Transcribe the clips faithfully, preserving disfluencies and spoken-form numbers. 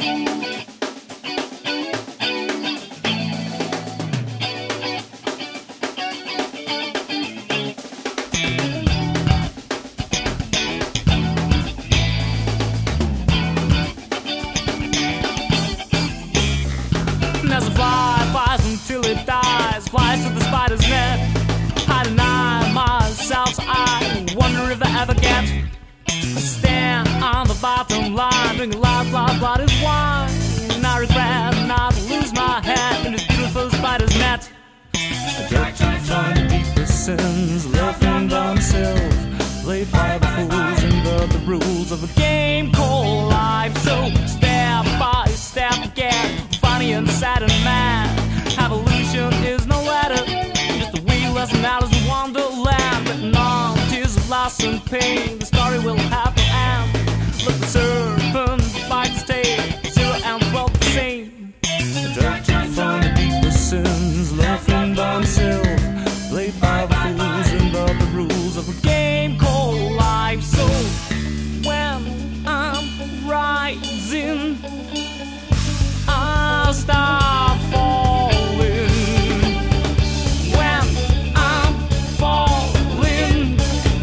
As a fly flies until it dies, flies to the spider's net. I deny myself, so I wonder if I ever get to stand on the bottom line, drinking lots, lots, lot is wine. And I regret not to lose my head in this beautiful spider's net. I got to find deeper sins lurking by myself, played by the fools and the, the rules of a game called life. So step by step again, funny and sad and mad. Evolution is no ladder, just a wee lesson out of the wonderland. Written on tears of loss and pain, the story will have to end. Look, the serpent bites tail, zero and twelve the same. I tried to find the deeper sins, laughing by himself, played by the fools and by the rules of a game called life. So when I'm rising, I'll stop falling. When I'm falling,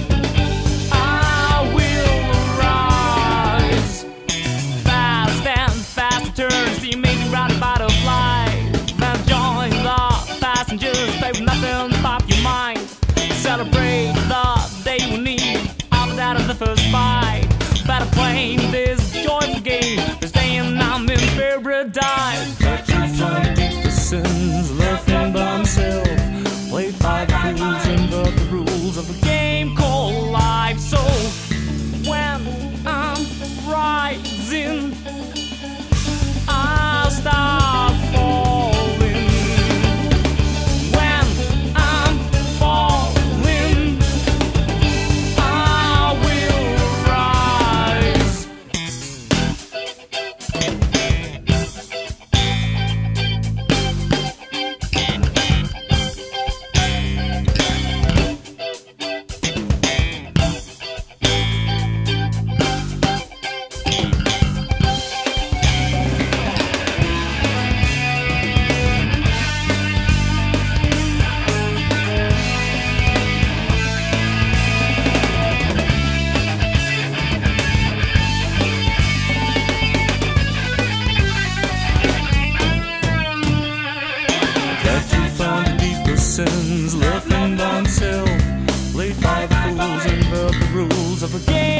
I will rise. Fast and fast turns, so you make me ride a butterfly. And join the passengers, play with nothing but your mind. Celebrate the day we need, after that of the first fight. Better playing this joyful game, for staying I'm in paradise. Got to find deeper sins, laughing by himself, played by the fools and the, the rules of a game called life. So when I'm rising, I'll stop falling. When I'm falling, I will rise. Sins, laughing by himself, played by the fools and the, the rules of a game.